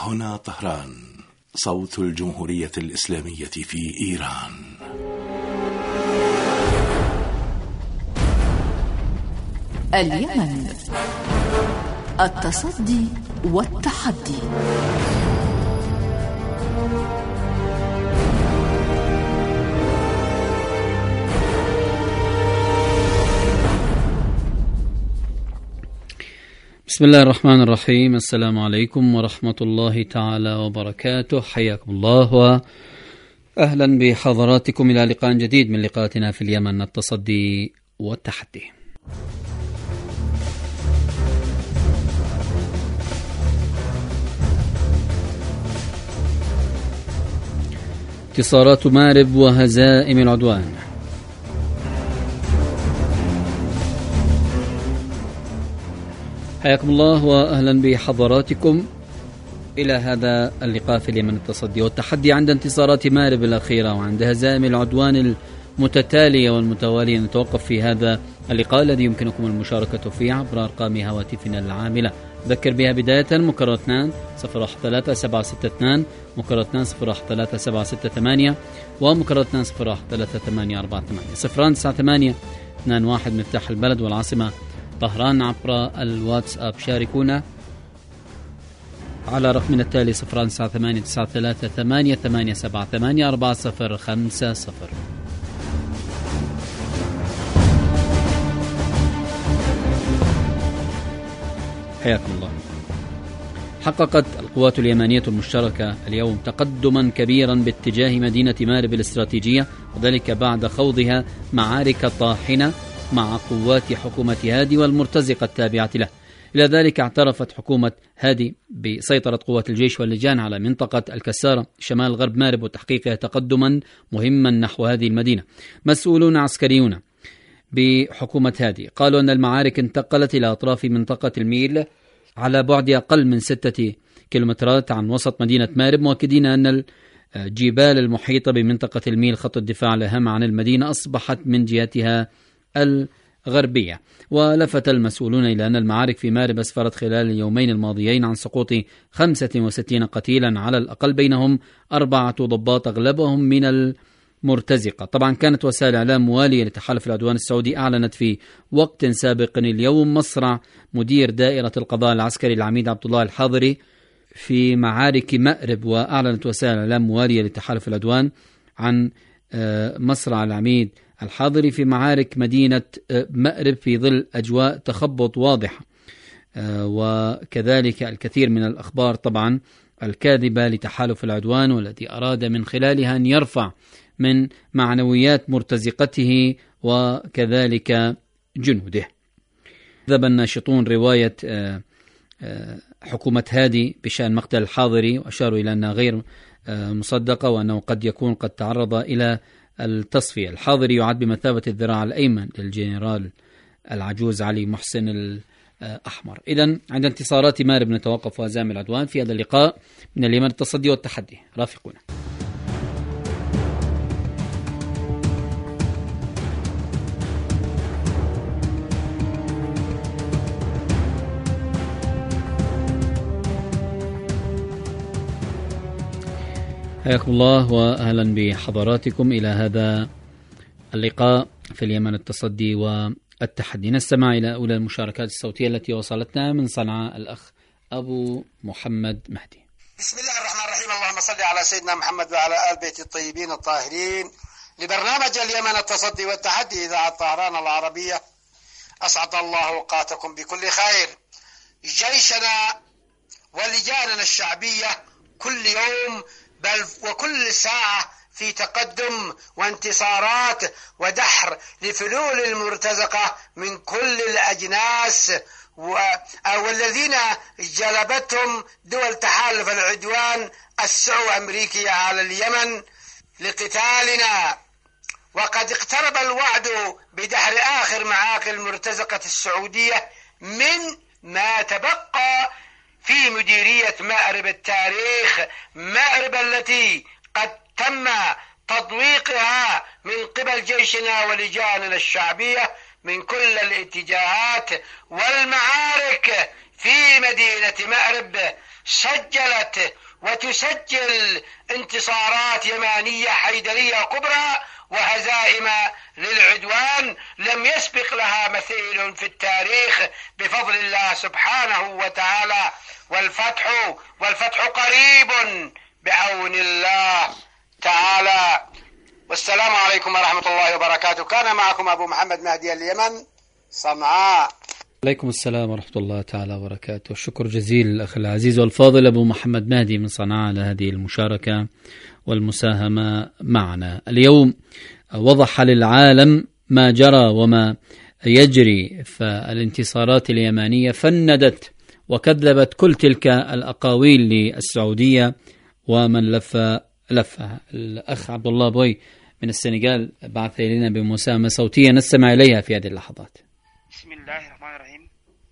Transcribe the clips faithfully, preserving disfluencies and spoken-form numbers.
هنا طهران، صوت الجمهورية الإسلامية في إيران. اليمن، التصدي والتحدي. بسم الله الرحمن الرحيم. السلام عليكم ورحمة الله تعالى وبركاته. حياكم الله وأهلا بحضراتكم إلى لقاء جديد من لقاءاتنا في اليمن، التصدي والتحدي. انتصارات مارب وهزائم العدوان. حياكم الله وأهلا بحضراتكم إلى هذا اللقاء في اليمن، التصدي والتحدي. عند انتصارات مارب الأخيرة وعند هزائم العدوان المتتالية والمتوالية نتوقف في هذا اللقاء الذي يمكنكم المشاركة فيه عبر أرقام هواتفنا العاملة. ذكر بها بداية مكرر اثنان صفر واحد ثلاثة سبعة ستة اثنان، مكرر اثنان صفر واحد ثلاثة سبعة ستة ثمانية، ومكرر اثنان صفر واحد ثلاثة ثمانية أربعة ثمانية. صفران تسعة ثمانية اثنان واحد مفتاح البلد والعاصمة طهران. عبر الواتساب شاركونا على رقمنا التالي صفران تسعة ثمانية تسعة ثلاثة ثمانية ثمانية سبعة ثمانية أربعة صفر خمسة صفر. حياكم الله. حققت القوات اليمنية المشتركة اليوم تقدما كبيرا باتجاه مدينة مارب الاستراتيجية، وذلك بعد خوضها معارك طاحنة مع قوات حكومة هادي والمرتزقة التابعة له. إلى ذلك اعترفت حكومة هادي بسيطرة قوات الجيش واللجان على منطقة الكسارة شمال غرب مارب وتحقيقها تقدما مهما نحو هذه المدينة. مسؤولون عسكريون بحكومة هادي قالوا أن المعارك انتقلت إلى أطراف منطقة الميل على بعد أقل من ستة كيلومترات عن وسط مدينة مارب، مؤكدين أن الجبال المحيطة بمنطقة الميل خط الدفاع الأهم عن المدينة أصبحت من جهتها الغربية. ولفت المسؤولون إلى أن المعارك في مارب أسفرت خلال اليومين الماضيين عن سقوط خمسة وستين قتيلا على الأقل، بينهم أربعة ضباط أغلبهم من المرتزقة. طبعا كانت وسائل إعلام موالية لتحالف العدوان السعودي أعلنت في وقت سابق اليوم مصرع مدير دائرة القضاء العسكري العميد عبد الله الحاضري في معارك مأرب. وأعلنت وسائل إعلام موالية لتحالف العدوان عن مصرع العميد الحاضري في معارك مدينة مأرب في ظل أجواء تخبط واضحة، وكذلك الكثير من الأخبار طبعا الكاذبة لتحالف العدوان، والتي أراد من خلالها أن يرفع من معنويات مرتزقته وكذلك جنوده. ذهب الناشطون رواية حكومة هادي بشأن مقتل الحاضري، وأشاروا إلى أنها غير مصدقة وأنه قد يكون قد تعرض إلى التصفية. الحاضري يعد بمثابة الذراع الأيمن للجنرال العجوز علي محسن الأحمر. إذن عند انتصارات مارب نتوقف وهزائم العدوان في هذا اللقاء من اليمن، التصدي والتحدي. رافقونا. حياكم الله وأهلا بحضراتكم إلى هذا اللقاء في اليمن، التصدي والتحدي. نستمع إلى أولى المشاركات الصوتية التي وصلتنا من صنعاء الأخ أبو محمد مهدي. بسم الله الرحمن الرحيم. اللهم صل على سيدنا محمد وعلى آل بيت الطيبين الطاهرين. لبرنامج اليمن، التصدي والتحدي، إذاعة طهران العربية. أسعد الله أوقاتكم بكل خير. جيشنا ولجاننا الشعبية كل يوم بل وكل ساعة في تقدم وانتصارات ودحر لفلول المرتزقة من كل الأجناس والذين جلبتهم دول تحالف العدوان السعو أمريكية على اليمن لقتالنا. وقد اقترب الوعد بدحر آخر معاقل المرتزقة السعودية من ما تبقى في مديرية مأرب التاريخ، مأرب التي قد تم تضويقها من قبل جيشنا ولجاننا الشعبية من كل الاتجاهات، والمعارك في مدينة مأرب سجلت وتسجل انتصارات يمانية حيدرية كبرى وهزائم للعدوان لم يسبق لها مثيل في التاريخ بفضل الله سبحانه وتعالى، والفتح والفتح قريب بعون الله تعالى. والسلام عليكم ورحمة الله وبركاته. كان معكم أبو محمد مهدي اليمن، صنعاء. عليكم السلام ورحمة الله تعالى وبركاته. الشكر جزيل الأخ العزيز والفاضل أبو محمد مهدي من صنعاء على هذه المشاركة والمساهمة معنا اليوم. وضح للعالم ما جرى وما يجري، فالانتصارات اليمانية فندت وكذبت كل تلك الأقاويل للسعودية ومن لف لفها. الأخ عبد الله بوي من السنغال بعث إلينا بمساهمة صوتية نستمع إليها في هذه اللحظات. بسم الله الرحمن الرحيم.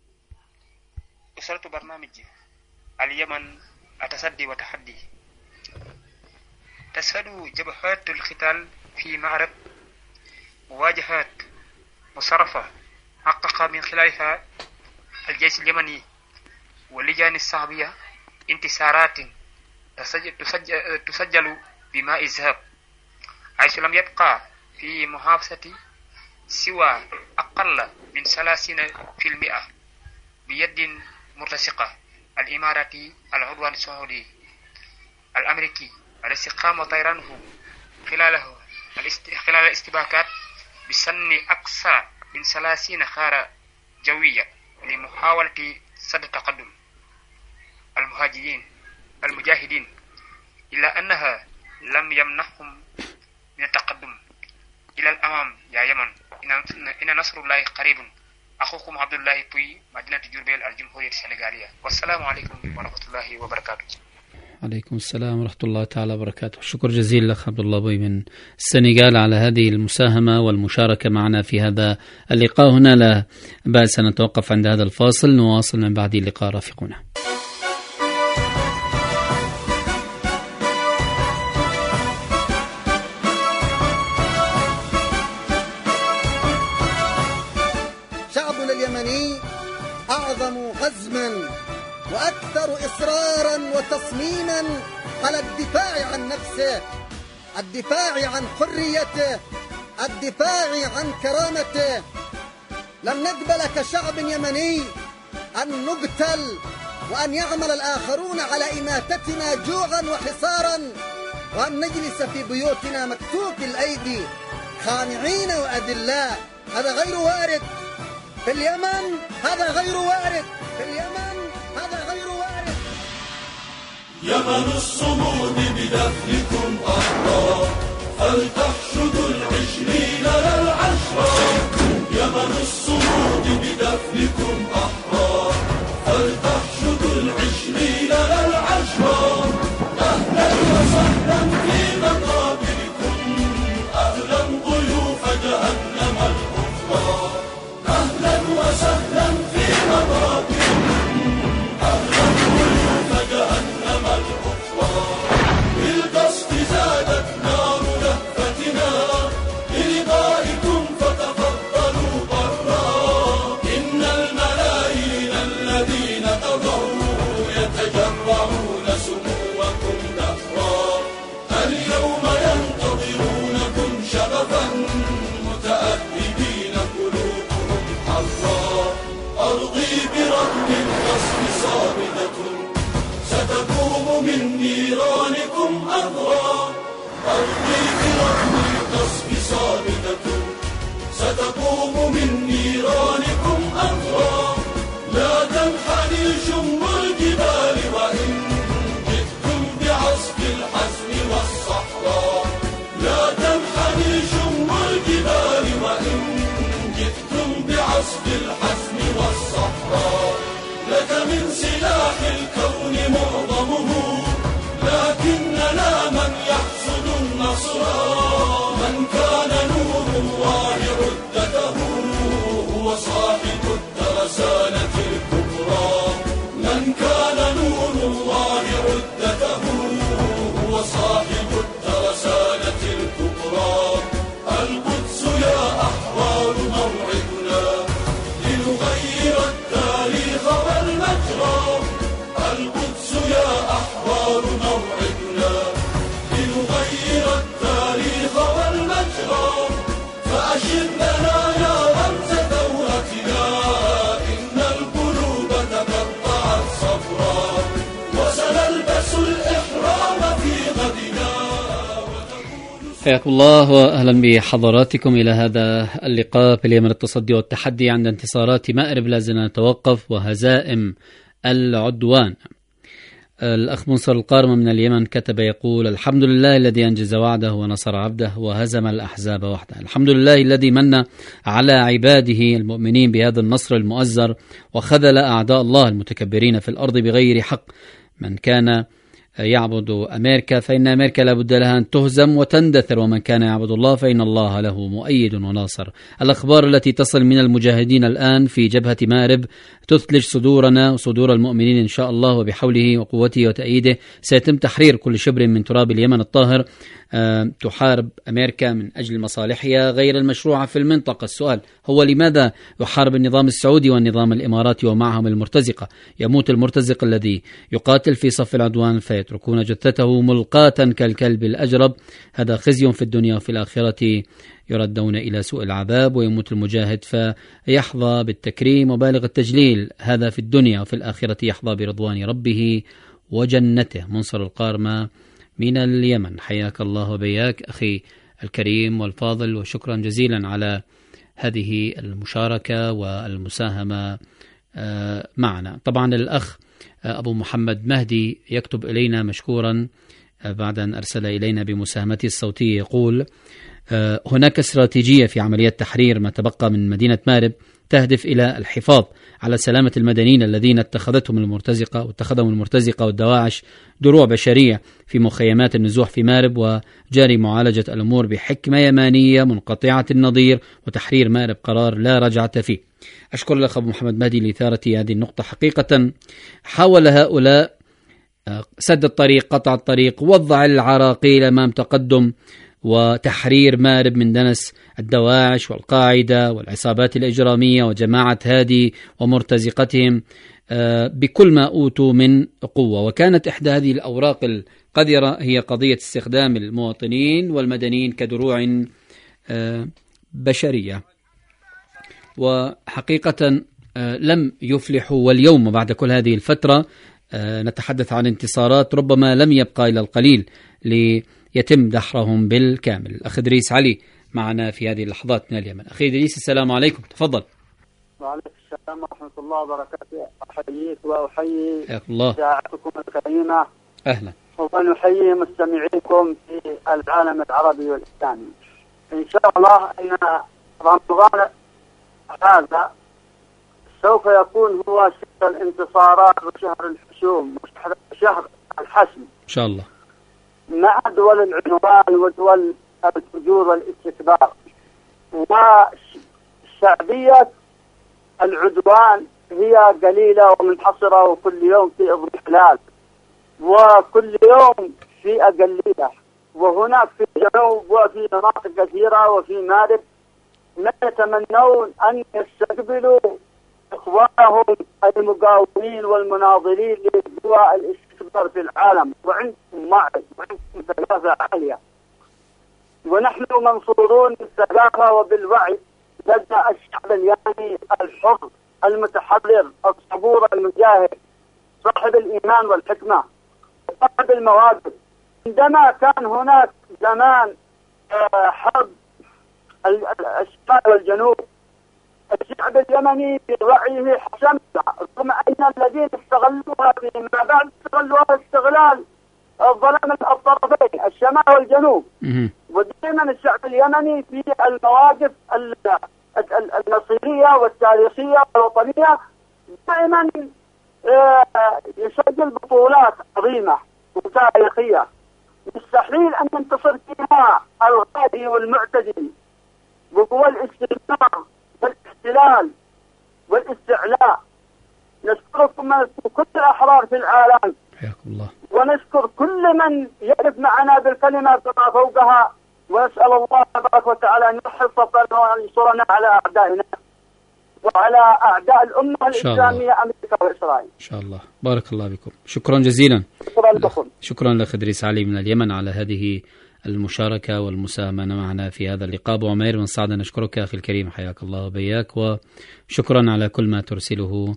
أسرة برنامج اليمن التصدي وتحدي. تشهد جبهات القتال في مأرب مواجهات مصرفة حقق من خلالها الجيش اليمني واللجان الصعبية انتصارات تسجل, تسجل بماء الذهب، حيث لم يبقى في محافظة سوى أقل من ثلاثين في المئة بيد مرتزقة الإماراتي العدوان السعودي الأمريكي الذي قام طيرانه خلاله خلال الاستباكات بسن أقصى من ثلاثين خارة جوية لمحاولة سد تقدم المهاجرين المجاهدين، إلا أنها لم يمنحهم من التقدم إلى الأمام. يا يمن إن نصر الله قريب. أخوكم عبد الله بوي، مدينة جوربيل، الجمهورية السنغالية. والسلام عليكم ورحمة الله وبركاته. عليكم السلام ورحمة الله تعالى وبركاته. شكر جزيل لك عبد الله بوي من السنغال على هذه المساهمة والمشاركة معنا في هذا اللقاء. هنا لا بأس أن نتوقف عند هذا الفاصل، نواصل من بعد اللقاء. رافقونا. شعبنا اليمني أعظم عزما وأكثر إصرارا وتصميما على الدفاع عن نفسه، الدفاع عن حريته، الدفاع عن كرامته. لن نقبل كشعب يمني أن نقتل وأن يعمل الآخرون على إماتتنا جوعا وحصارا، وأن نجلس في بيوتنا مكتوف الأيدي خانعين وأذلاء. هذا غير وارد في اليمن، هذا غير وارد في اليمن، هذا غير وارد. يمن الصمود بدفنكم أحرار، فلتحشدوا العشرين للعشرة. يمن الصمود بدفنكم أحرار، فلتحشدوا العشرين للعشرة. أهلا وسهلا في مقابركم، أهلا ضيوف جهنم الأخرى. أهلا وسهلا في مقابركم، أهلا ضيوف جهنم الأخرى. بالقصد زادت نار لهفتنا للقائكم فتفضلوا برا. إن الملايين الذين تضروا يتجرعون سموكم دهرا. اليوم ينتظرونكم شغفا متأهبين قلوبهم حرا. أرضي برغم القصد صامدة ستقوم من نيرانكم أذرا. أرضي برغم القصد صامدة ستقوم من نيرانكم أذرا. لا تنحني شم الجبال وإن جئتم بعصف الحزم والصحراء. لا تنحني شم الجبال وإن جئتم بعصف الحزم والصحراء. لك من سلاح الكون معظمه، لكننا من يحصد النصر. من كان نور الله عدته هو صاحب الترسانة الكبرى. من كان نور الله عدته هو صاحب الترسانة الكبرى. القدس يا أحرار موعدنا لنغير التاريخ والمجد. حياكم الله وأهلا بحضراتكم إلى هذا اللقاء في اليمن التصدي والتحدي عند انتصارات مأرب لا زلنا نتوقف وهزائم العدوان. الأخ منصر القارمة من اليمن كتب يقول: الحمد لله الذي أنجز وعده ونصر عبده وهزم الأحزاب وحده. الحمد لله الذي من على عباده المؤمنين بهذا النصر المؤزر وخذل أعداء الله المتكبرين في الأرض بغير حق. من كان يعبد أمريكا فإن أمريكا لا بد لها أن تهزم وتندثر، ومن كان يعبد الله فإن الله له مؤيد وناصر. الأخبار التي تصل من المجاهدين الآن في جبهة مأرب تثلج صدورنا وصدور المؤمنين إن شاء الله، وبحوله وقوته وتأييده سيتم تحرير كل شبر من تراب اليمن الطاهر. أه تحارب أمريكا من أجل مصالحها غير المشروعة في المنطقة. السؤال هو: لماذا يحارب النظام السعودي والنظام الإماراتي ومعهم المرتزقة؟ يموت المرتزق الذي يقاتل في صف العدوان فيتركون جثته ملقاة كالكلب الأجرب. هذا خزي في الدنيا وفي الآخرة يردون إلى سوء العذاب. ويموت المجاهد فيحظى بالتكريم وبالغ التجليل، هذا في الدنيا، وفي الآخرة يحظى برضوان ربه وجنته. منصر القارمة من اليمن، حياك الله وبياك أخي الكريم والفاضل، وشكرا جزيلا على هذه المشاركة والمساهمة معنا. طبعا الأخ أبو محمد مهدي يكتب إلينا مشكورا بعد أن أرسل إلينا بمساهمته الصوتية، يقول: هناك استراتيجية في عملية تحرير ما تبقى من مدينة مأرب تهدف إلى الحفاظ على سلامة المدنيين الذين اتخذتهم المرتزقة واتخذهم المرتزقة والدواعش دروع بشرية في مخيمات النزوح في مأرب، وجاري معالجة الأمور بحكمة يمانية منقطعة النظير، وتحرير مأرب قرار لا رجعة فيه. أشكر الأخ أبو محمد مهدي لإثارة هذه النقطة. حقيقة حاول هؤلاء سد الطريق، قطع الطريق، وضع العراقيل أمام تقدم وتحرير مأرب من دنس الدواعش والقاعدة والعصابات الإجرامية وجماعة هادي ومرتزقتهم بكل ما أوتوا من قوة. وكانت إحدى هذه الأوراق القذرة هي قضية استخدام المواطنين والمدنيين كدروع بشرية، وحقيقة لم يفلحوا. واليوم بعد كل هذه الفترة نتحدث عن انتصارات ربما لم يبقى إلى القليل ليتم دحرهم بالكامل. الأخ إدريس علي معنا في هذه اللحظات من اليمن. أخي إدريس السلام عليكم، تفضل. وعليكم السلام ورحمة الله وبركاته. أحييك وأحيي الله إذاعتكم الكريمة. أهلا. ونحيي مستمعيكم في العالم العربي والإسلامي. إن شاء الله أن رمضان هذا سوف يكون هو شهر الانتصارات وشهر الحشوم وشهر الحسم إن شاء الله، مع دول العنوان ودول الفجور والاستكبار. وشعبية العدوان هي قليلة ومنحصرة، وكل يوم في اضمحلال، وكل يوم في أقلية. وهناك في الجنوب وفي مناطق كثيرة وفي مأرب ما يتمنون أن يستقبلوا إخوانهم المقاومين والمناضلين لدواء الاستكبار في العالم، وعندهم وعي وعندهم ثقافة عالية. ونحن منصورون بالثقافة وبالوعي لدى الشعب اليمني الحر المتحرر الصبور المجاهد صاحب الإيمان والحكمة صاحب المواقف. عندما كان هناك زمان حرب الشمال والجنوب، الشعب اليمني بوعيه حسمها، رغم أن الذين استغلوها فيما بعد استغلوها استغلال ظلم الطرفين الشمال والجنوب. ودائما الشعب اليمني في المواقف المصيرية والتاريخية والوطنية دائما يسجل بطولات عظيمة وتاريخية مستحيل أن ينتصر فيها الغادي والمعتدي وقوى الاستثمار والاحتلال والاستعلاء. نشكركم كل الأحرار في العالم، حياكم الله، ونشكر كل من يعرف معنا بالكلمة كما فوقها، ونسأل الله تبارك وتعالى أن يحفظ صفنا وأن ينصرنا على أعدائنا وعلى أعداء الأمة الإسلامية أمريكا وإسرائيل إن شاء الله. بارك الله بكم، شكرا جزيلا. شكرا لكم. شكرا لأخ إدريس علي من اليمن على هذه المشاركة والمساهمة معنا في هذا اللقاء. أبو عمير من صعدة نشكرك أخي الكريم، حياك الله وبياك، وشكرا على كل ما ترسله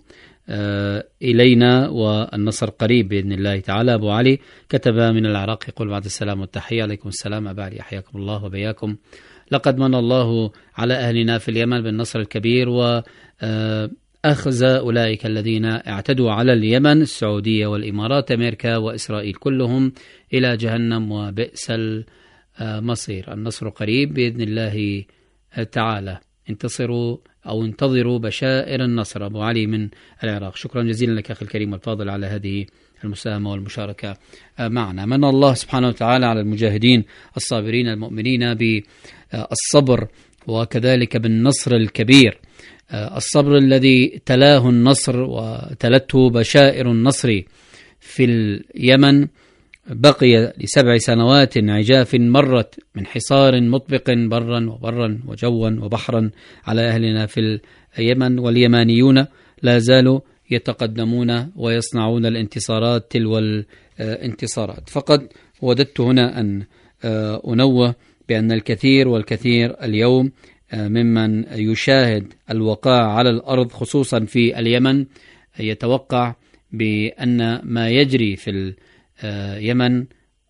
إلينا والنصر قريب بإذن الله تعالى. أبو علي كتب من العراق يقول بعد السلام والتحية. عليكم السلام أبا علي، حياكم الله وبياكم. لقد من الله على أهلنا في اليمن بالنصر الكبير وأخذ أولئك الذين اعتدوا على اليمن، السعودية والإمارات أمريكا وإسرائيل، كلهم إلى جهنم وبئس المصير. النصر قريب بإذن الله تعالى. انتصروا أو انتظروا بشائر النصر. أبو علي من العراق، شكرا جزيلا لك أخي الكريم الفاضل على هذه المساهمة والمشاركة معنا. من الله سبحانه وتعالى على المجاهدين الصابرين المؤمنين بالصبر وكذلك بالنصر الكبير، الصبر الذي تلاه النصر وتلته بشائر النصر في اليمن. بقي لسبع سنوات عجاف مرت من حصار مطبق برا وبرا وجوا وبحرا على أهلنا في اليمن، واليمانيون لا زالوا يتقدمون ويصنعون الانتصارات تلو الانتصارات. فقد وددت هنا أن أنوه بأن الكثير والكثير اليوم ممن يشاهد الوقائع على الأرض خصوصا في اليمن يتوقع بأن ما يجري في اليمن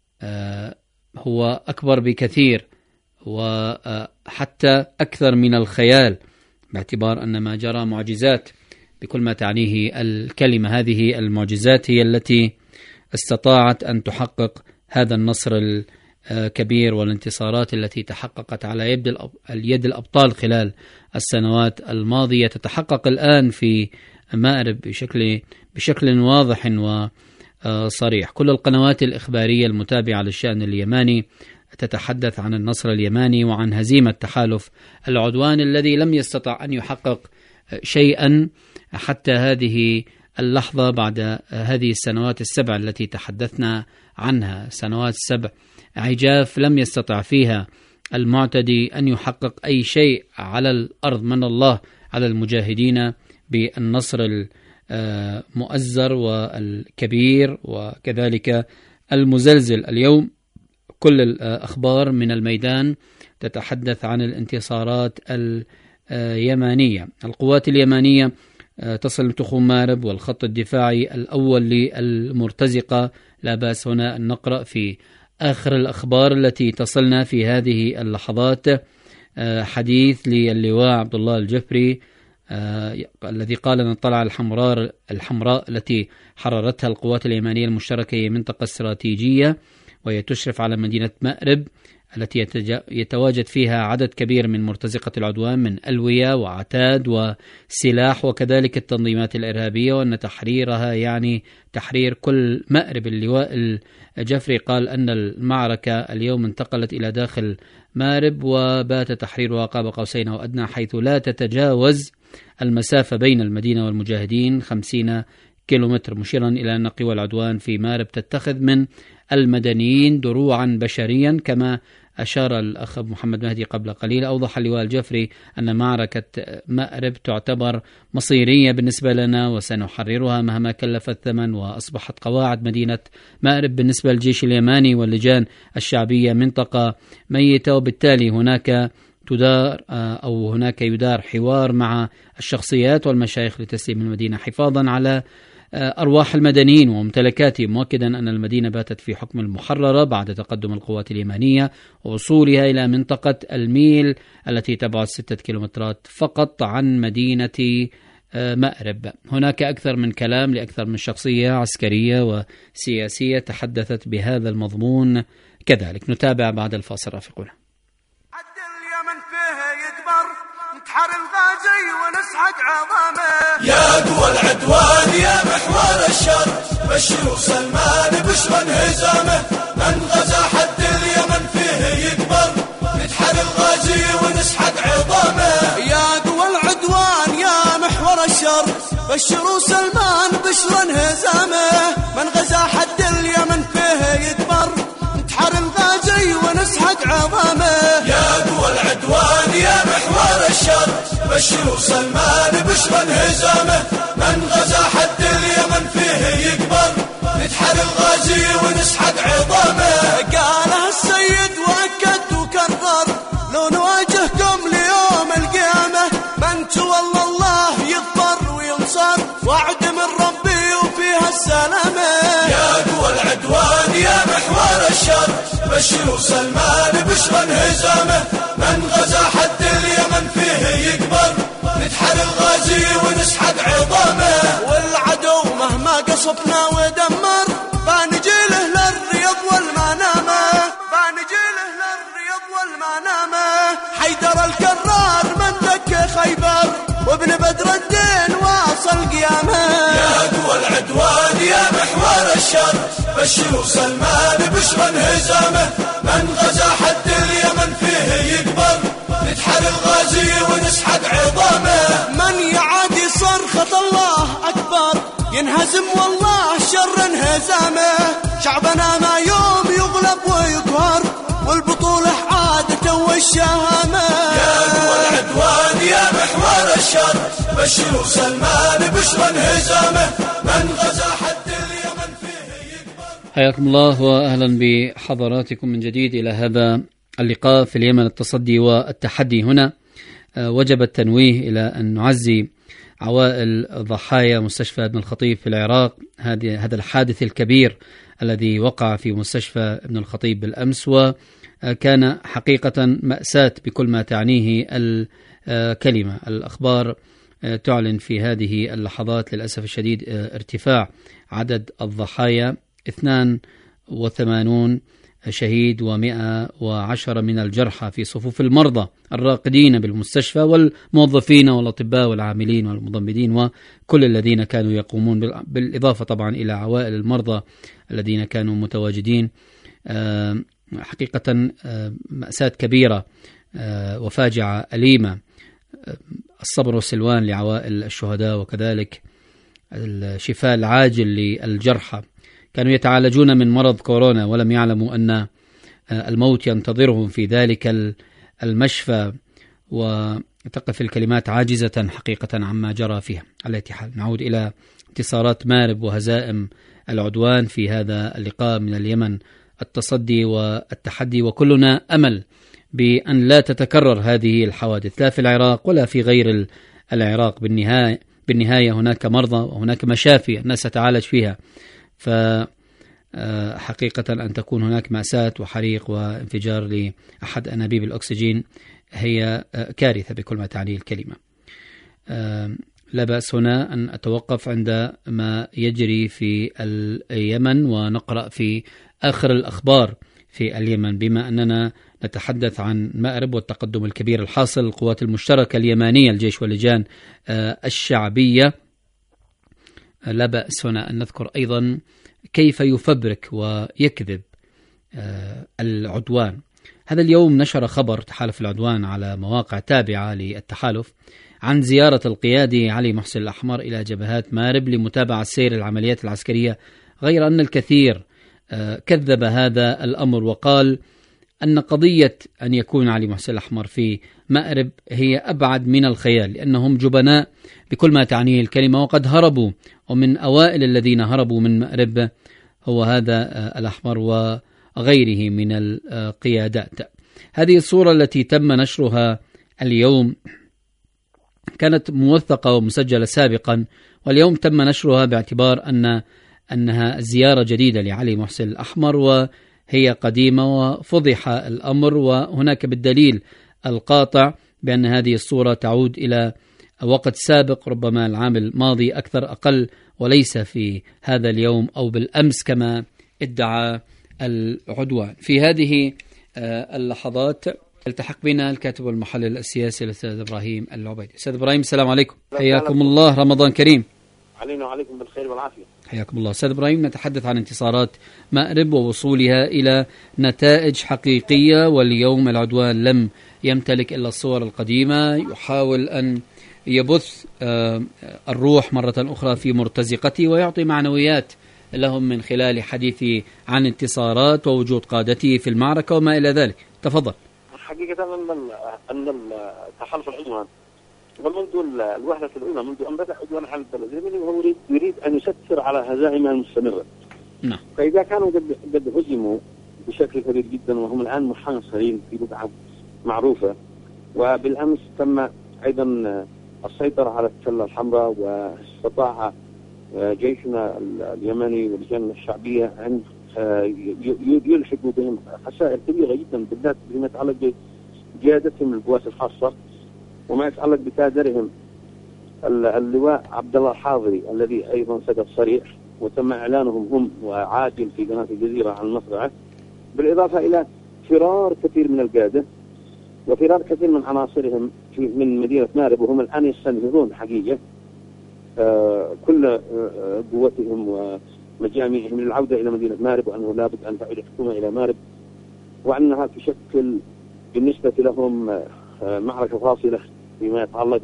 هو أكبر بكثير وحتى أكثر من الخيال، باعتبار أن ما جرى معجزات بكل ما تعنيه الكلمة. هذه المعجزات هي التي استطاعت أن تحقق هذا النصر الكبير والانتصارات التي تحققت على يد اليد الأبطال خلال السنوات الماضية، تتحقق الآن في مأرب بشكل بشكل واضح وصريح. كل القنوات الإخبارية المتابعة للشأن اليماني تتحدث عن النصر اليماني وعن هزيمة تحالف العدوان الذي لم يستطع أن يحقق شيئا حتى هذه اللحظة بعد هذه السنوات السبع التي تحدثنا عنها، سنوات سبع عجاف لم يستطع فيها المعتدي أن يحقق أي شيء على الأرض. من الله على المجاهدين بالنصر المؤزر والكبير وكذلك المزلزل. اليوم كل الأخبار من الميدان تتحدث عن الانتصارات اليمانية. القوات اليمانية تصل تخوم مأرب والخط الدفاعي الأول للمرتزقة. لا بأس هنا أن نقرأ في آخر الأخبار التي تصلنا في هذه اللحظات حديث للواء عبد الله الجفري الذي قال أن الطلعة الحمراء الحمراء التي حررتها القوات اليمانية المشتركة هي منطقة استراتيجية وهي تشرف على مدينة مأرب التي يتواجد فيها عدد كبير من مرتزقة العدوان من ألوية وعتاد وسلاح وكذلك التنظيمات الإرهابية، وأن تحريرها يعني تحرير كل مأرب. اللواء الجفري قال أن المعركة اليوم انتقلت إلى داخل مأرب وبات تحريرها قاب قوسين أو أدنى، حيث لا تتجاوز المسافة بين المدينة والمجاهدين خمسين كيلومتر، مشيرا إلى أن قوى العدوان في مأرب تتخذ من المدنيين دروعا بشريا كما أشار الأخ محمد مهدي قبل قليل. أوضح اللواء الجفري أن معركة مأرب تعتبر مصيرية بالنسبة لنا وسنحررها مهما كلف الثمن، وأصبحت قواعد مدينة مأرب بالنسبة للجيش اليماني واللجان الشعبية منطقة ميتة، وبالتالي هناك تدار أو هناك يدار حوار مع الشخصيات والمشايخ لتسليم المدينة حفاظا على أرواح المدنيين وممتلكاتهم، مؤكدا أن المدينة باتت في حكم المحررة بعد تقدم القوات اليمانية ووصولها إلى منطقة الميل التي تبعد ستة كيلومترات فقط عن مدينة مأرب. هناك أكثر من كلام لأكثر من شخصية عسكرية وسياسية تحدثت بهذا المضمون كذلك. نتابع بعد الفاصل رافقنا. نتحرم غازي ونسحق عظامه يا قوى العدوان يا محور الشر، بشروا سلمان بشر انهزامه، من غزا حد اليمن فيه يكبر، نتحرم غازي ونسحق عظامه يا قوى العدوان يا محور الشر، بشروا سلمان بشر انهزامه، من غزا حد اليمن فيه يكبر، نتحرم غازي ونسحق عظامه يا قوى العدوان يا محور الشر، بشروا سلمان بشر انهزامه، من غزا حد اليمن فيه يكبر، نتحرم غازي ونسحق عظامه. قالها السيد واكد وكرر، لو نواجهكم ليوم القيامه، من تولى الله يظفر وينصر، وعد بشر وسلمان بشرى هزامه من غزا حد اليمن فيه يكبر نتحر الغازي ونسحق عظامه والعدو مهما قصفنا ودمر بانجيله للرياض والمنامه بانجيله للرياض والمنامه حيدر الكرار من دك خيبر وابن بدر الدين واصل قيامه يا قوى العدوان يا محور الشر بشر وسلمان بشرى هزامه من غزا حد اليمن فيه يكبر نتحر الغازي ونسحق عظامه من يعادي صرخة الله أكبر ينهزم والله شر انهزامه شعبنا ما يوم يغلب ويقهر والبطولة عادة والشهامة يا قوى العدوان يا محور الشر بشر وسلمان بشرى هزامه من غزا حد اليمن فيه يكبر. حياكم الله وأهلا بحضراتكم من جديد إلى هذا اللقاء في اليمن التصدي والتحدي. هنا وجب التنويه إلى أن نعزي عوائل ضحايا مستشفى ابن الخطيب في العراق، هذا الحادث الكبير الذي وقع في مستشفى ابن الخطيب بالأمس، وكان حقيقة مأساة بكل ما تعنيه الكلمة. الأخبار تعلن في هذه اللحظات للأسف الشديد ارتفاع عدد الضحايا، اثنان وثمانون شهيد ومئة وعشرة من الجرحى في صفوف المرضى الراقدين بالمستشفى والموظفين والأطباء والعاملين والمضمدين وكل الذين كانوا يقومون، بالإضافة طبعا إلى عوائل المرضى الذين كانوا متواجدين. حقيقة مأساة كبيرة وفاجعة أليمة. الصبر والسلوان لعوائل الشهداء وكذلك الشفاء العاجل للجرحى. كانوا يتعالجون من مرض كورونا ولم يعلموا أن الموت ينتظرهم في ذلك المشفى، وتقف الكلمات عاجزة حقيقة عما جرى فيها. على أي حال نعود إلى انتصارات مارب وهزائم العدوان في هذا اللقاء من اليمن التصدي والتحدي، وكلنا أمل بأن لا تتكرر هذه الحوادث لا في العراق ولا في غير العراق. بالنهاية, بالنهاية هناك مرضى وهناك مشافي الناس تتعالج فيها، فحقيقة أن تكون هناك مأساة وحريق وانفجار لأحد أنابيب الأكسجين هي كارثة بكل ما تعنيه الكلمة. لا بأس هنا أن أتوقف عند ما يجري في اليمن ونقرأ في آخر الأخبار في اليمن، بما أننا نتحدث عن مأرب والتقدم الكبير الحاصل القوات المشتركة اليمانية الجيش واللجان الشعبية. لا بأس هنا أن نذكر أيضا كيف يفبرك ويكذب العدوان. هذا اليوم نشر خبر تحالف العدوان على مواقع تابعة للتحالف عن زيارة القيادي علي محسن الأحمر إلى جبهات مارب لمتابعة سير العمليات العسكرية، غير أن الكثير كذب هذا الأمر وقال أن قضية أن يكون علي محسن الأحمر في مأرب هي أبعد من الخيال، لأنهم جبناء بكل ما تعنيه الكلمة وقد هربوا، ومن أوائل الذين هربوا من مأرب هو هذا الأحمر وغيره من القيادات. هذه الصورة التي تم نشرها اليوم كانت موثقة ومسجلة سابقا، واليوم تم نشرها باعتبار أن أنها زيارة جديدة لعلي محسن الأحمر وهي قديمة، وفضح الأمر، وهناك بالدليل القاطع بأن هذه الصورة تعود إلى وقت سابق، ربما العام الماضي أكثر أقل، وليس في هذا اليوم أو بالأمس كما ادعى العدوان. في هذه اللحظات التحق بنا الكاتب والمحلل السياسي الأستاذ إبراهيم العبيدي. أستاذ إبراهيم السلام عليكم، حياكم الله، رمضان كريم. علينا وعليكم بالخير والعافية. حياكم الله. أستاذ إبراهيم، نتحدث عن انتصارات مأرب ووصولها إلى نتائج حقيقية، واليوم العدوان لم يمتلك إلا الصور القديمة، يحاول أن يبث الروح مرة أخرى في مرتزقته ويعطي معنويات لهم من خلال حديثه عن انتصارات ووجود قادته في المعركة وما إلى ذلك. تفضل. حقيقة أن التحالف العدوان ومنذ الوهلة الأولى، منذ أن بدأ عدوان على البلد اليمني، وهو يريد, يريد أن يستر على هزائمها المستمرة. نعم. فإذا كانوا قد قد هزموا بشكل كبير جدا وهم الآن محاصرين في بقعة معروفة، وبالأمس تم أيضا السيطرة على السلة الحمراء، واستطاع جيشنا اليمني واللجان الشعبية أن يلحقوا بهم خسائر كبيرة جدا، بالذات فيما يتعلق بقيادتهم للقوات الخاصة وما يتعلق بكادرهم. اللواء عبد الله الحاضري الذي أيضا صدر صريح وتم إعلانهم هم وعاجل في قناة الجزيرة عن مصرعه، بالإضافة إلى فرار كثير من القادة وفرار كثير من عناصرهم في من مدينة مارب، وهم الآن يستنهضون حقيقة آه كل آه قوتهم ومجاميعهم للعودة إلى مدينة مارب، وأنه لابد أن تعود الحكومة إلى مارب، وأنها تشكل بالنسبة لهم آه معركة فاصلة فيما يتعلق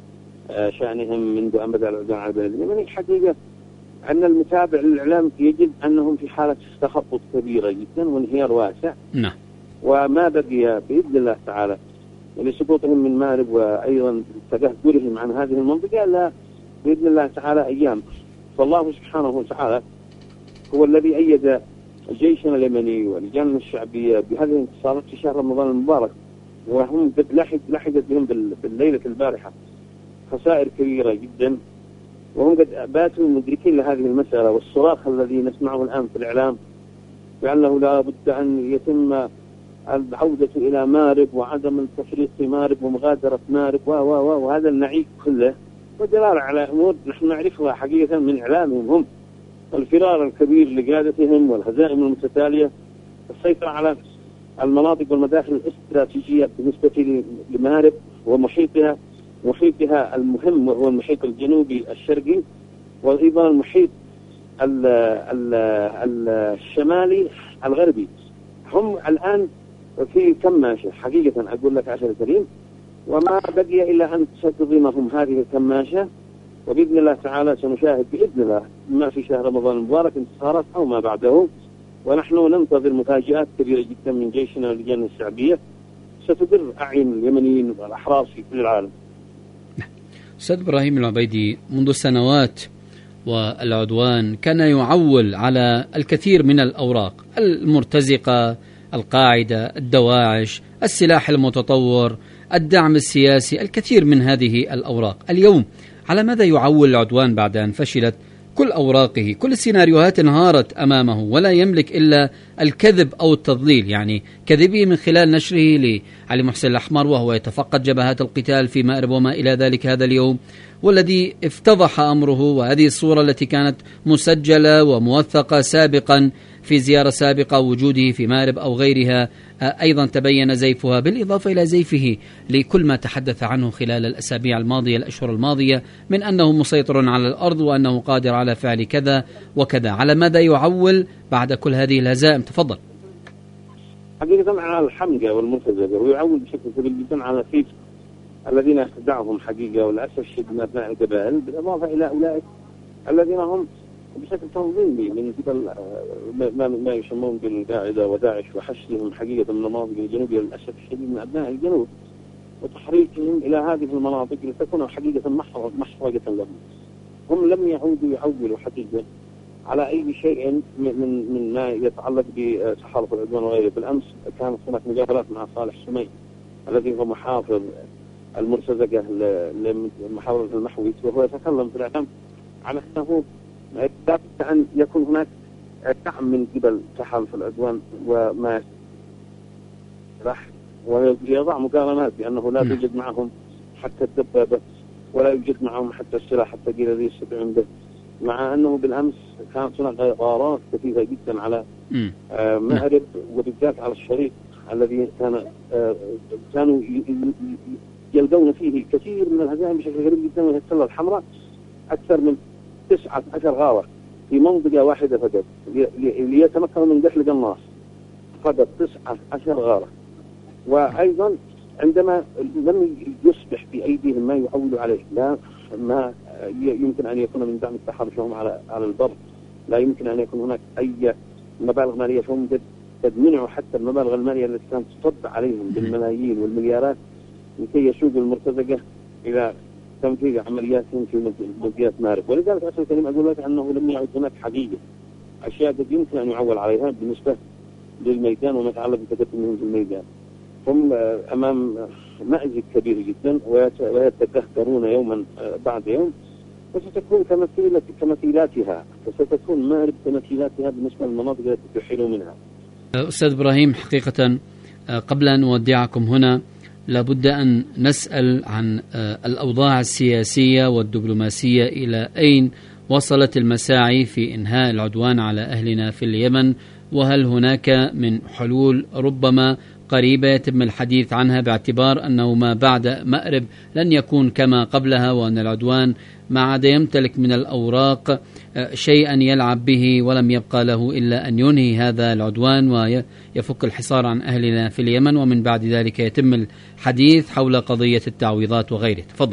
بشأنهم منذ أن بدأ العدوان على البلد اليمني. حقيقة أن المتابع للإعلام يجد أنهم في حالة تخبط كبيرة جدا وانهيار واسع. نعم. وما بقي بإذن الله تعالى لسقوطهم من مارب وأيضا تدهورهم عن هذه المنطقة لا بإذن الله تعالى أيام. فالله سبحانه وتعالى هو الذي أيد جيشنا اليمني ولجاننا الشعبية بهذه الانتصارات في شهر رمضان المبارك، وهم قد لحق لحقت بهم بالليلة البارحة خسائر كبيرة جدا، وهم قد باتوا مدركين لهذه المسألة. والصراخ الذي نسمعه الآن في الإعلام بأنه لا بد أن يتم العودة إلى مارب وعدم التفريط في مارب ومغادرة مارب و و وهذا النعيق كله ودلالة على أمور نحن نعرفها حقيقة من إعلامهم هم: الفرار الكبير لقادتهم والهزائم المتتالية، السيطرة على المناطق والمداخل الاستراتيجية بالنسبة لمارب ومحيطها، محيطها المهم وهو المحيط الجنوبي الشرقي، وأيضا المحيط ال ال ال الشمالي الغربي. هم الآن في كماشة حقيقة أقول لك عشر كريم، وما بقي إلا أن تستضيمهم هذه الكماشة، وبإذن الله تعالى سنشاهد بإذن الله ما في شهر رمضان المبارك انتصارات أو ما بعده، ونحن ننتظر مفاجآت كبيرة جدا من جيشنا ولجاننا الشعبية ستدر أعين اليمنيين والأحرار في كل العالم. أستاذ إبراهيم العبيدي، منذ سنوات والعدوان كان يعول على الكثير من الأوراق: المرتزقة، القاعدة، الدواعش، السلاح المتطور، الدعم السياسي، الكثير من هذه الأوراق. اليوم على ماذا يعول العدوان بعد أن فشلت كل أوراقه؟ كل السيناريوهات انهارت أمامه ولا يملك إلا الكذب أو التضليل، يعني كذبه من خلال نشره لعلي محسن الأحمر وهو يتفقد جبهات القتال في مأرب وما إلى ذلك هذا اليوم، والذي افتضح أمره. وهذه الصورة التي كانت مسجلة وموثقة سابقا في زيارة سابقة وجوده في مأرب أو غيرها أيضا تبين زيفها، بالإضافة إلى زيفه لكل ما تحدث عنه خلال الأسابيع الماضية الأشهر الماضية من أنه مسيطر على الأرض وأنه قادر على فعل كذا وكذا. على ماذا يعول بعد كل هذه الهزائم؟ تفضل. حقيقة على الحمقى والمرتزقة، ويعول بشكل كبير جدا على كيف الذين يخدعهم حقيقة والأسف الشديد من أبناء القبائل، بالإضافة إلى أولئك الذين هم بشكل تنظيمي من قبل ما, ما يسمون بالقاعدة وداعش وحشدهم حقيقة من المناطق الجنوبية للأسف الشديد من أبناء الجنوب وتحريكهم إلى هذه المناطق لتكون حقيقة محرقة لهم. هم لم يعودوا يعولوا حقيقة على أي شيء من من ما يتعلق بتحالف العدوان وغيره. بالأمس كانت هناك مجادلات مع صالح سمي الذي هو محافظ المرتزقة لمحاولة المحوي، وهو يتكلم في الإعلام عن أنه لابد أن يكون هناك دعم من قبل تحالف العدوان وما راح، ويضع مقارنات بأنه لا توجد معهم حتى الدبابة ولا يوجد معهم حتى السلاح الثقيل الذي يستطيعون به، مع أنه بالأمس كانت هناك غارات كثيرة جدا على مأرب وبالذات على الشريط الذي كان كانوا يلقون فيه كثير من الهزائم بشكل غريب جدا، وهي السلة الحمراء أكثر من تسعة عشر غارة في منطقة واحدة فقط ليتمكنوا من قتل قناص، فقط تسعة عشر غارة. وأيضا عندما لم يصبح بأيديهم ما يعولوا عليه، لا ما يمكن أن يكون من دعم التحالف لهم على على البر، لا يمكن أن يكون هناك أي مبالغ مالية، فهم قد قد منعوا حتى المبالغ المالية التي كانت تصب عليهم بالملايين والمليارات لكي يسوقوا المرتزقة إلى تنفيذ عملياتهم في مدينة مأرب. ولذلك أصل الكلام أقول لك أنه لم يعد هناك حقيقة أشياء قد يمكن أن يعول عليها بالنسبة للميدان وما يتعلق بتقدمهم في الميدان. هم أمام مأزق كبير جدا ويتكهكرون يوما بعد يوم، وستكون كمثيلة كمثيلاتها، وستكون مأرب كمثيلاتها بالنسبة للمناطق التي تحيلوا منها. أستاذ إبراهيم، حقيقة قبل أن نودعكم هنا لابد أن نسأل عن الأوضاع السياسية والدبلوماسية، إلى أين وصلت المساعي في إنهاء العدوان على أهلنا في اليمن، وهل هناك من حلول ربما قريبة يتم الحديث عنها، باعتبار أنه ما بعد مأرب لن يكون كما قبلها، وأن العدوان ما عاد يمتلك من الأوراق شيئا يلعب به، ولم يبقى له إلا أن ينهي هذا العدوان ويفك الحصار عن أهلنا في اليمن، ومن بعد ذلك يتم الحديث حول قضية التعويضات وغيره. تفضل.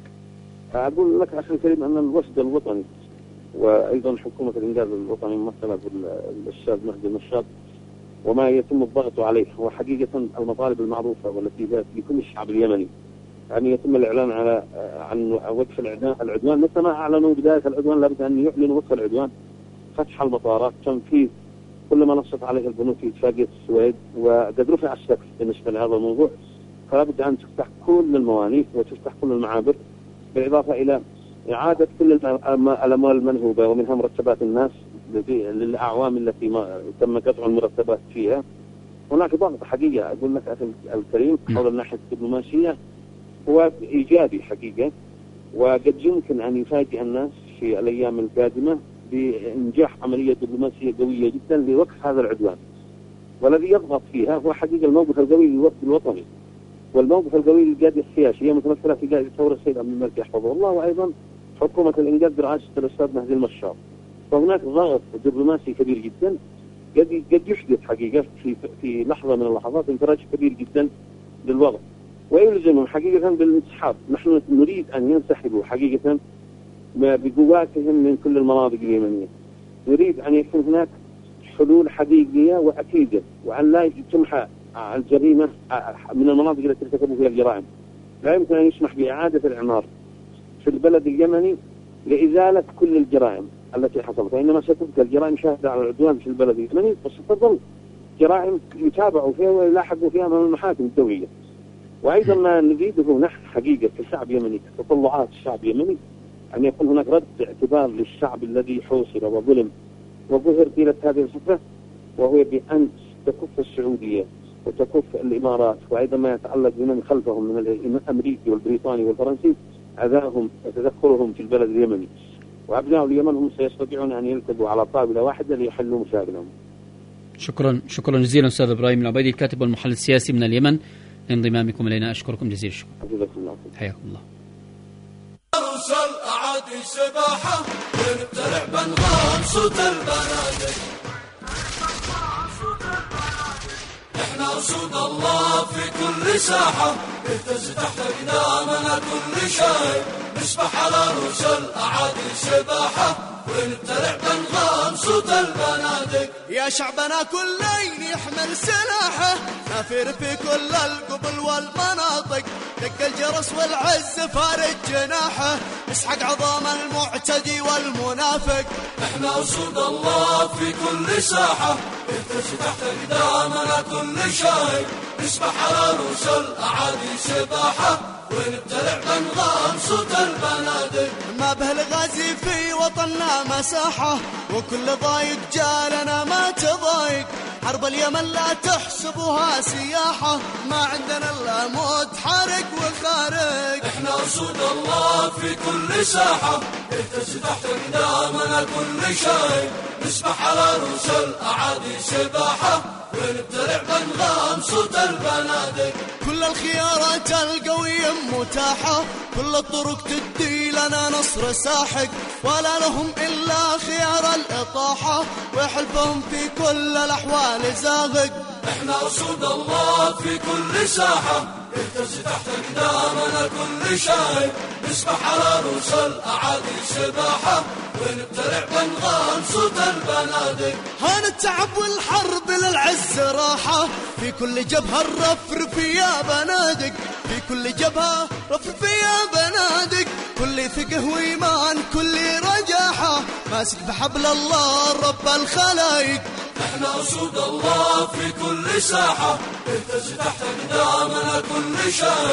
أقول لك أخي الكريم أن الوفد الوطني وأيضا حكومة الإنجاز الوطني ممثلة بالأستاذ مهدي المشاط، وما يتم الضغط عليه هو حقيقة المطالب المعروفة والتي جاءت لكل الشعب اليمني، يعني يتم الإعلان على عن وقف العدوان. مثل ما أعلنوا بداية العدوان لابد أن يعلنوا وقف العدوان، فتح المطارات، تنفيذ كل ما نصت عليه البنوك في اتفاقية السويد، وقد رفع السقف بالنسبة لهذا الموضوع، فلابد أن تفتح كل الموانئ وتفتح كل المعابر، بالإضافة إلى إعادة كل الأموال المنهوبة ومنها مرتبات الناس للأعوام التي ما تم قطع المرتبات فيها. هناك ضغط حقيقة أقول لك أخي الكريم حول الناحية الدبلوماسية هو إيجابي حقيقة، وقد يمكن أن يفاجئ الناس في الأيام القادمة بإنجاح عملية دبلوماسية قوية جدا لوقف هذا العدوان. والذي يضغط فيها هو حقيقة الموقف القوي للوفد الوطني، والموقف القوي للقيادة السياسية متمثلة في قائد الثورة السيد عبد الملك يحفظه الله، وأيضا حكومة الإنجاز برئاسة الأستاذ مهدي المشاط. فهناك ضغط دبلوماسي كبير جدا قد قد يحدث حقيقة في في لحظة من اللحظات انفراج كبير جدا للوضع، ويلزمهم حقيقة بالانسحاب. نحن نريد أن ينسحبوا حقيقة بقواتهم من كل المناطق اليمنية. نريد أن يكون هناك حلول حقيقية وأكيدة، وأن لا تمحى الجريمة من المناطق التي ارتكبوا فيها الجرائم. لا يمكن أن يسمح بإعادة الإعمار في البلد اليمني لإزالة كل الجرائم التي حصلت، وإنما ستبقى الجرائم شاهدة على العدوان في البلد اليمني، وستظل جرائم يتابعوا فيها ويلاحقوا فيها أمام المحاكم الدولية. وأيضا ما نريده نحن حقيقة كشعب يمني، كتطلعات الشعب اليمني، أن يكون هناك رد اعتبار للشعب الذي حوصر وظلم وظهر طيلة هذه الفترة، وهو بأن تكف السعودية وتكف الإمارات، وأيضا ما يتعلق بمن خلفهم من الأمريكي والبريطاني والفرنسي أذاهم وتدخلهم في البلد اليمني. وأبناء اليمن هم سيستطيعون أن يلتقوا على طاولة واحدة ليحلوا مشاكلهم. شكرا شكرا جزيلا أستاذ إبراهيم العبيدي، الكاتب والمحلل السياسي من اليمن، لانضمامكم إلينا. أشكركم جزيل الشكر. حياكم الله. أرسل أعادي سباحة ونبتلع بنغام صوت البنادق، احنا صوت الله في كل ساحة، اهتز تحت أقدامنا كل شيء، نسبح على رؤوس الأعادي سباحة ونبتلع بنغام صوت البنادق. يا شعبنا كلين يحمل سلاحه، نافر في كل القبل والمناطق، دق الجرس والعز فارج جناحه، نسحق عظام المعتدي والمنافق. احنا أسود الله في كل ساحة، اهتز تحت أقدامنا كل شيء، نسبح على رؤوس الأعادي سباحة ونبتلع بنغام صوت البنادق. ما به الغازي في وطننا مساحة، وكل ضايق جالنا ما تضايق، حرب اليمن لا تحسبها سياحة، ما عندنا الا موت حارق وخارق. احنا أسود الله في كل ساحة، اهتز تحت أقدامنا كل شيء، نسبح على رؤوس الأعادي سباحة ونبتلع بنغام صوت البنادق. كل الخيارات القوية متاحة، كل الطرق تدي لنا نصر ساحق، ولا لهم إلا خيار الإطاحة، وحلفهم في كل الأحوال زاغق. احنا أسود الله في كل ساحة، اهتز تحت أقدامنا كل شيء، نسبح على رؤوس الأعادي سباحة ونبتلع بنغام صوت البنادق. هان التعب والحرب للعز راحة، في كل جبهة الرفرف يا بنادق، في كل جبهة رفرف يا بنادق، كل ثقة وإيمان كل رجاحة، ماسك بحبل الله رب الخلايق. احنا أسود الله في كل ساحة، اهتز تحت أقدامنا كل شيء،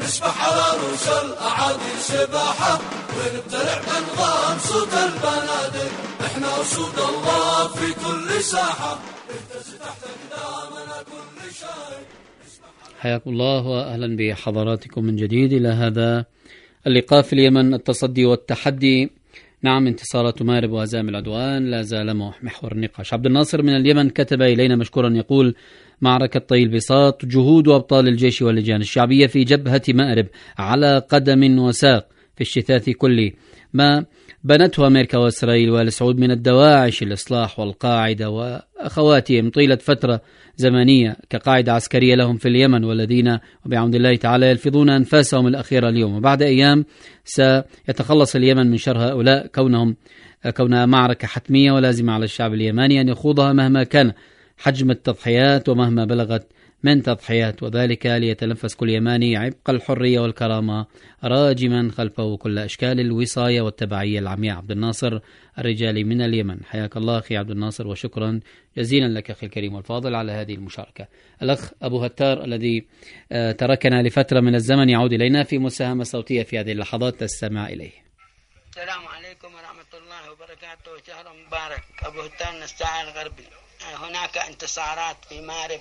نسبح على رؤوس الأعادي سباحة ونبتلع بنغام صوت البنادق احنا أسود الله في كل ساحة اهتز تحت أقدامنا كل شيء. حياكم الله وأهلا بحضراتكم من جديد إلى هذا اللقاء في اليمن، التصدي والتحدي. نعم، انتصارات مارب وهزائم العدوان لا زال محور النقاش. عبد الناصر من اليمن كتب إلينا مشكورا يقول: معركة طي البساط، جهود أبطال الجيش واللجان الشعبية في جبهة مأرب على قدم وساق في الشتات كله، ما بنته أمريكا وإسرائيل وآل سعود من الدواعش الإصلاح والقاعدة وأخواتهم طيلة فترة زمنية كقاعدة عسكرية لهم في اليمن، والذين وبعون الله تعالى يلفظون أنفاسهم الأخيرة اليوم. وبعد أيام سيتخلص اليمن من شر هؤلاء، كونهم كونها معركة حتمية ولازمة على الشعب اليماني أن يخوضها مهما كان حجم التضحيات ومهما بلغت من تضحيات، وذلك ليتنفس كل يماني عبق الحرية والكرامة راجما خلفه كل أشكال الوصاية والتبعية العمياء. عبد الناصر الرجالي من اليمن. حياك الله أخي عبد الناصر، وشكرا جزيلا لك أخي الكريم والفاضل على هذه المشاركة. الأخ أبو هتار الذي تركنا لفترة من الزمن يعود إلينا في مساهمة صوتية في هذه اللحظات، تستمع إليه. السلام عليكم ورحمة الله وبركاته، شهر مبارك. أبو هتار نستعى الغربي. هناك انتصارات في مارب،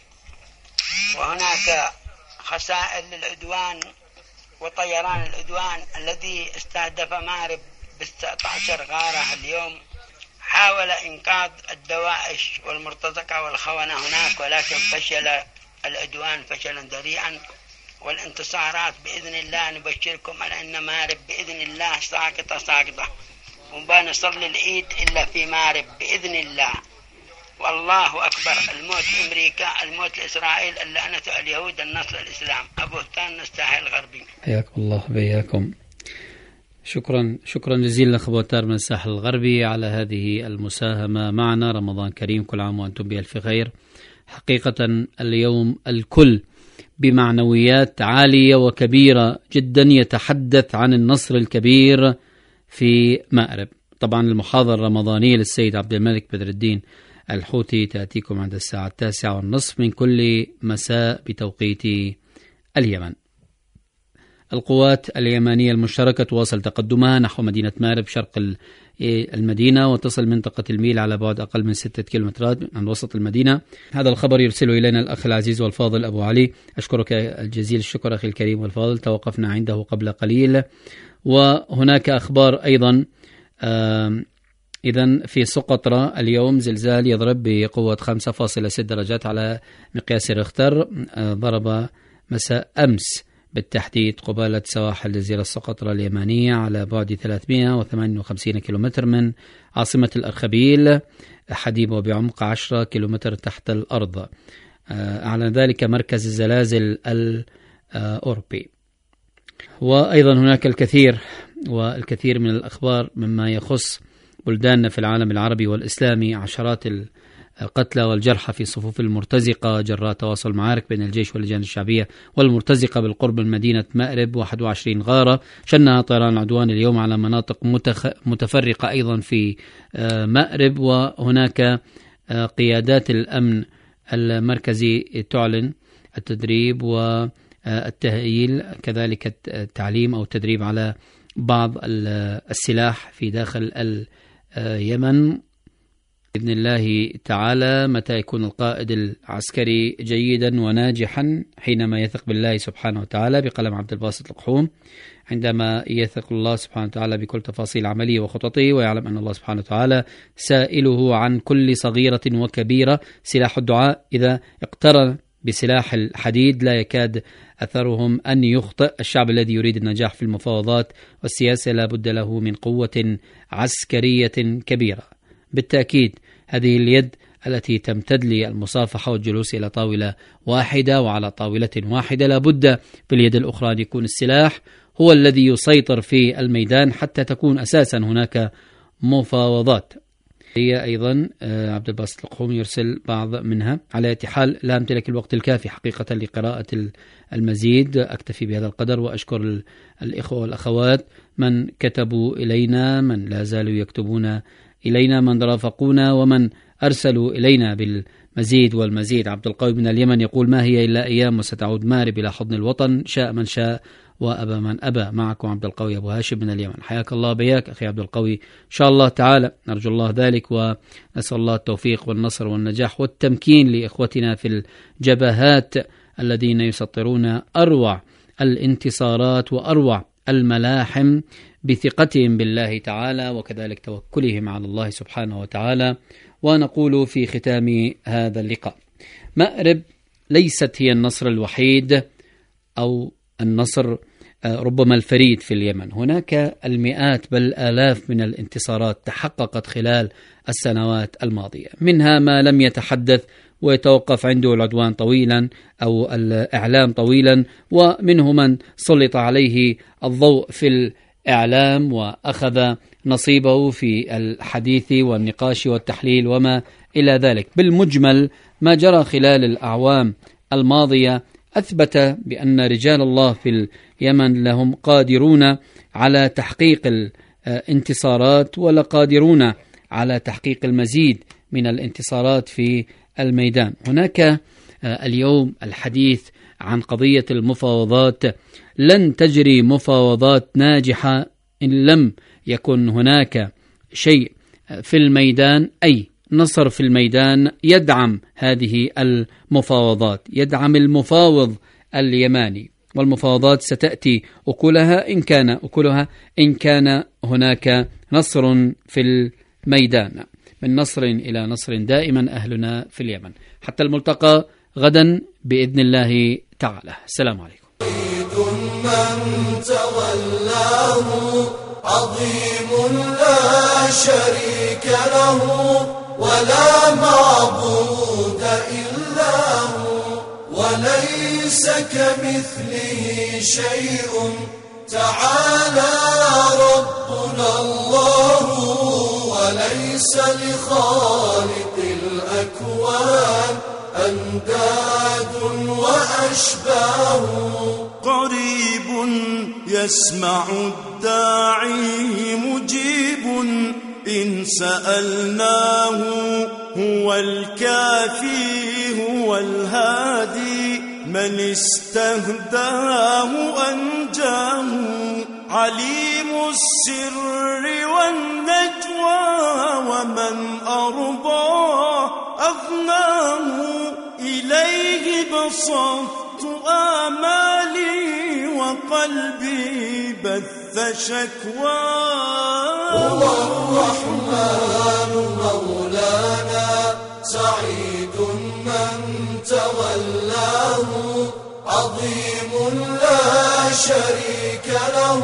وهناك خسائر للعدوان وطيران العدوان الذي استهدف مارب بستة عشر غارة اليوم. حاول إنقاذ الدواعش والمرتزقة والخونة هناك، ولكن فشل العدوان فشلا ذريعا. والانتصارات بإذن الله نبشركم على أن مارب بإذن الله ساقطة ساقطة، وما نصلي العيد إلا في مارب بإذن الله. والله أكبر. الموت أمريكا، الموت لإسرائيل، اللعنة على اليهود، النصر الإسلام. أبو هتان نستاهل الغربي. حياكم الله بياكم. شكرا شكرا جزيلا أخو هتار من الساحل الغربي على هذه المساهمة معنا. رمضان كريم، كل عام وأنتم بألف خير. حقيقة اليوم الكل بمعنويات عالية وكبيرة جدا يتحدث عن النصر الكبير في مأرب. طبعا المحاضرة الرمضانية للسيد عبد الملك بدر الدين الحوثي تأتيكم عند الساعة التاسعة والنصف من كل مساء بتوقيت اليمن. القوات اليمانية المشتركة تواصل تقدمها نحو مدينة مأرب شرق المدينة، وتصل منطقة الميل على بعد أقل من ستة كيلومترات عن وسط المدينة. هذا الخبر يرسله إلينا الأخ العزيز والفاضل أبو علي، أشكرك الجزيل الشكر أخي الكريم والفاضل، توقفنا عنده قبل قليل. وهناك أخبار أيضا. إذن في سقطرى اليوم زلزال يضرب بقوة خمسة فاصلة ستة درجات على مقياس ريختر، ضرب مساء أمس بالتحديد قبالة سواحل جزيرة سقطرى اليمانية على بعد ثلاثمائة وثمانية وخمسين كيلومتر من عاصمة الأرخبيل حديب، وبعمق عشرة كيلومتر تحت الأرض. أعلن ذلك مركز الزلازل الأوروبي. وأيضا هناك الكثير والكثير من الأخبار مما يخص بلداننا في العالم العربي والإسلامي. عشرات القتلى والجرحى في صفوف المرتزقة جراء تواصل معارك بين الجيش واللجان الشعبية والمرتزقة بالقرب من مدينة مأرب. واحد وعشرين غارة شنها طيران العدوان اليوم على مناطق متخ... متفرقة أيضا في مأرب. وهناك قيادات الأمن المركزي تعلن التدريب والتأهيل، كذلك التعليم أو التدريب على بعض السلاح في داخل اليمن بإذن الله تعالى. متى يكون القائد العسكري جيدا وناجحا؟ حينما يثق بالله سبحانه وتعالى. بقلم عبد الباسط القحوم. عندما يثق الله سبحانه وتعالى بكل تفاصيل عمله وخططه، ويعلم أن الله سبحانه وتعالى سائله عن كل صغيرة وكبيرة. سلاح الدعاء إذا اقترن بسلاح الحديد لا يكاد أثرهم أن يخطئ. الشعب الذي يريد النجاح في المفاوضات والسياسة لا بد له من قوة عسكرية كبيرة. بالتأكيد هذه اليد التي تمتد للمصافحة والجلوس إلى طاولة واحدة وعلى طاولة واحدة، لا بد في اليد الأخرى أن يكون السلاح هو الذي يسيطر في الميدان حتى تكون أساسا هناك مفاوضات. هي أيضا عبد الباسط القحوم يرسل بعض منها. على أي حال لا أمتلك الوقت الكافي حقيقة لقراءة المزيد، أكتفي بهذا القدر، وأشكر الإخوة والأخوات من كتبوا إلينا، من لا زالوا يكتبون إلينا، من رافقونا، ومن أرسلوا إلينا مزيد والمزيد. عبد القوي من اليمن يقول: ما هي إلا أيام وستعود مارب إلى حضن الوطن، شاء من شاء وأبى من أبى. معكم عبد القوي أبو هاشم من اليمن. حياك الله بياك أخي عبد القوي، إن شاء الله تعالى نرجو الله ذلك، ونسأل الله التوفيق والنصر والنجاح والتمكين لإخوتنا في الجبهات الذين يسطرون أروع الانتصارات وأروع الملاحم بثقتهم بالله تعالى وكذلك توكلهم على الله سبحانه وتعالى. ونقول في ختام هذا اللقاء: مأرب ليست هي النصر الوحيد أو النصر ربما الفريد في اليمن، هناك المئات بل آلاف من الانتصارات تحققت خلال السنوات الماضية، منها ما لم يتحدث ويتوقف عنده العدوان طويلا أو الإعلام طويلا، ومنه من سلط عليه الضوء في الإعلام وأخذ نصيبه في الحديث والنقاش والتحليل وما إلى ذلك. بالمجمل ما جرى خلال الأعوام الماضية أثبت بأن رجال الله في اليمن لهم قادرون على تحقيق الانتصارات ولقادرون على تحقيق المزيد من الانتصارات في الميدان. هناك اليوم الحديث عن قضية المفاوضات، لن تجري مفاوضات ناجحة إن لم يكن هناك شيء في الميدان، أي نصر في الميدان يدعم هذه المفاوضات، يدعم المفاوض اليماني، والمفاوضات ستأتي أكلها إن كان أكلها إن كان هناك نصر في الميدان. من نصر إلى نصر دائما أهلنا في اليمن. حتى الملتقى غدا بإذن الله تعالى. السلام عليكم. من تولاه عظيم لا شريك له ولا معبود إلا هو، وليس كمثله شيء تعالى ربنا الله، وليس لخالق الأكوان أنداد وأشباه. قريب يسمع الداعي مجيب إن سألناه، هو الكافي هو الهادي من استهداه أنجاه. عليم السر والنجوى ومن أرضاه أغناه. إليه بسطت آمالي وقلبي بث شكواه. هو الرحمن مولانا سعيد من تولاه، عظيم لا شريك له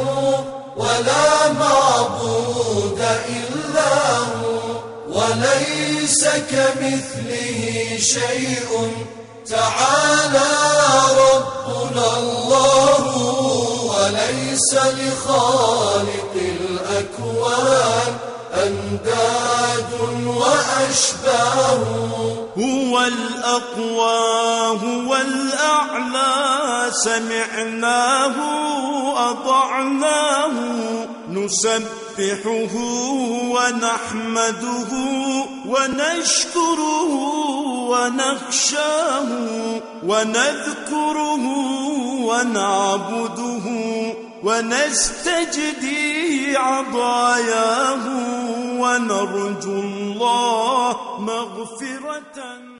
ولا معبود إلا هو، وليس كمثله شيء تعالى ربنا الله، وليس لخالق الأكوان أنداد وأشباه. هو الأقوى هو الأعلى سمعناه أطعناه. نسبحه ونحمده ونشكره ونخشاه، ونذكره ونعبده ونستجدي عطاياه، ونرجو الله مغفرة.